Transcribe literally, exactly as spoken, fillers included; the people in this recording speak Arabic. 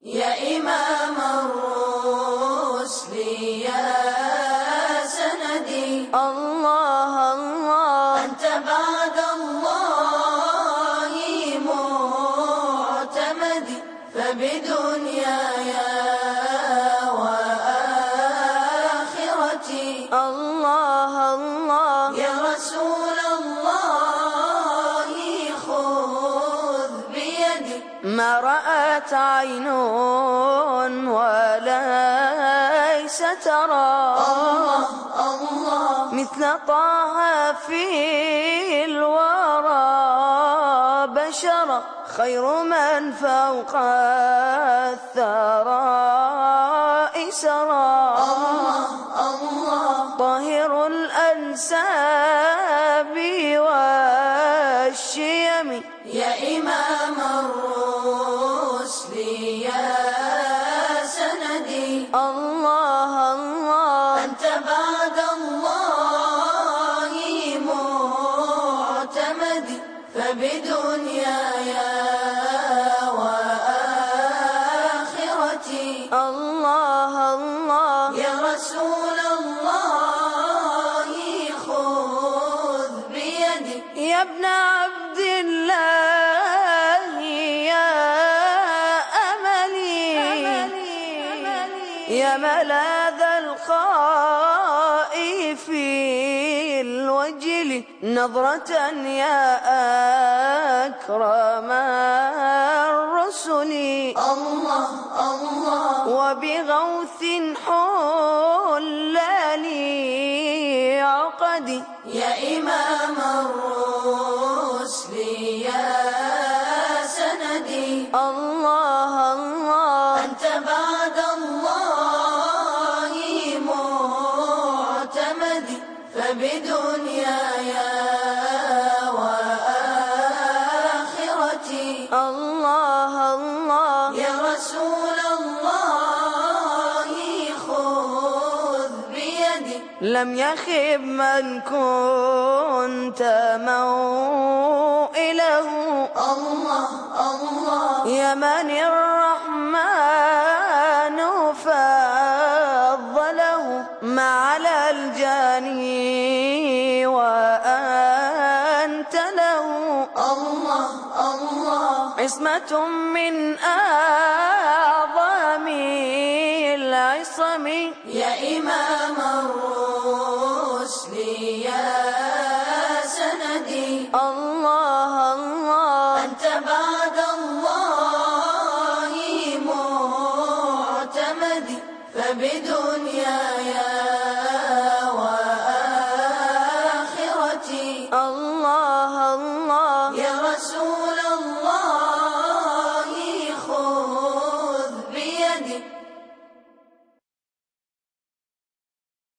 يا إمام الرسل يا سندي، الله الله أنت بعد الله معتمدي، فبدنياي وآخرتي الله الله يا رسول الله خذ بيدي، ما رأت عين وليس ترى الله الله مثل طه في الورى بشرا، خير من فوق الثرى سرى، الله الله طاهر الأنساب والشيم، يا إمام الرسل يا سندي، الله الله أنت بعد الله معتمدي، فبدنياي وآخرتي الله الله يا رسول الله خذ بيدي، يا ابن عبد الله يا أملي يا ملاذ الخائف الوجل، نظرة يا أكرم الرسل، الله الله وبغوث حل لي عقدي، يا إمام الرسل يا سندي، الله الله أنت بعد الله معتمدي، فبدنياي وآخرتي، الله الله الله الله يا رسول الله خذ بيدي، يا إمام الرسل يا سندي، أنت بعد الله معتمدي، فبدنياي وآخرتي الله الله يا رسول الله خذ بيدي، يا إمام الرسل يا سندي، أنت بعد الله معتمدي، فبدنياي وآخرتي لم يخب من كنت موئله، الله الله يا من الرحمن فضله، ما على الجاني وأنت له، الله الله عصمة من أعظم العصم، يا إمام الرسل يا سندي، الله الله أنت بعد الله معتمدي، فبدنياي وآخرتي الله الله يا رسول